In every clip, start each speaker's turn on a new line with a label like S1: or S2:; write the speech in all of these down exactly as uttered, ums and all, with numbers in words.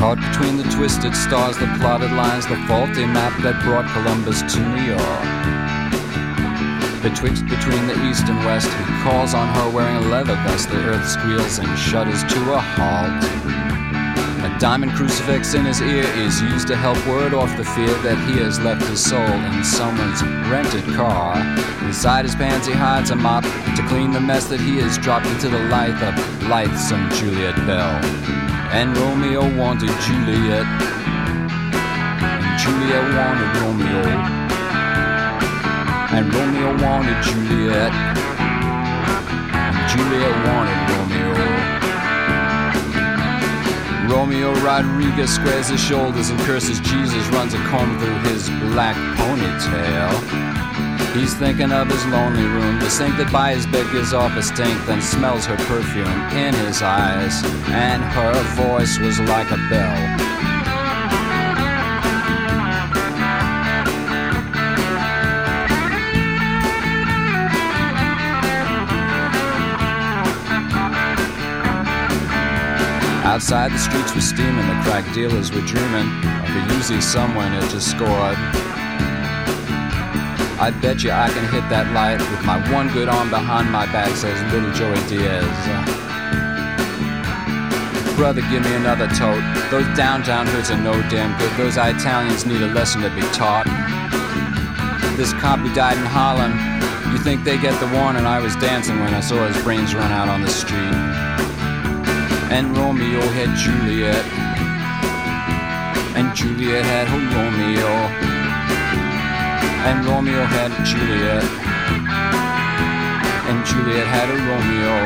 S1: Caught between the twisted stars, the plotted lines, the faulty map that brought Columbus to New York. Betwixt between the east and west, he calls on her wearing a leather vest. The earth squeals and shudders to a halt. A diamond crucifix in his ear is used to help ward off the fear that he has left his soul in someone's rented car. Inside his pants he hides a mop to clean the mess that he has dropped into the life of lithesome Juliet Bell. And Romeo wanted Juliet, and Juliet wanted Romeo, and Romeo wanted Juliet, and Juliet wanted Romeo. Romeo Rodriguez squares his shoulders and curses Jesus, runs a comb through his black ponytail. He's thinking of his lonely room, the sink that by his bed gives off a stink, then smells her perfume in his eyes, and her voice was like a bell. Outside the streets were steaming, the crack dealers were dreaming of a Uzi someone had just scored. I bet you I can hit that light with my one good arm behind my back, says little Joey Diaz. Brother, give me another tote. Those downtown hoods are no damn good. Those Italians need a lesson to be taught. This cop who died in Holland, you think they get the warning? I was dancing when I saw his brains run out on the street. And Romeo had Juliet, and Juliet had her Romeo, and Romeo had Juliet, and Juliet had a Romeo.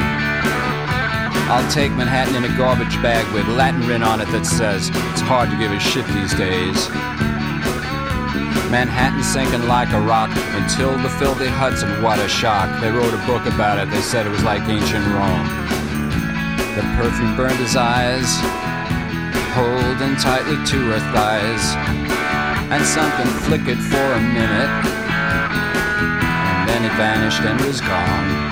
S1: I'll take Manhattan in a garbage bag with Latin written on it that says it's hard to give a shit these days. Manhattan sinking like a rock until the filthy Hudson, what a shock. They wrote a book about it, they said it was like ancient Rome. The perfume burned his eyes, holding tightly to her thighs, and something flickered for a minute, and then it vanished and was gone.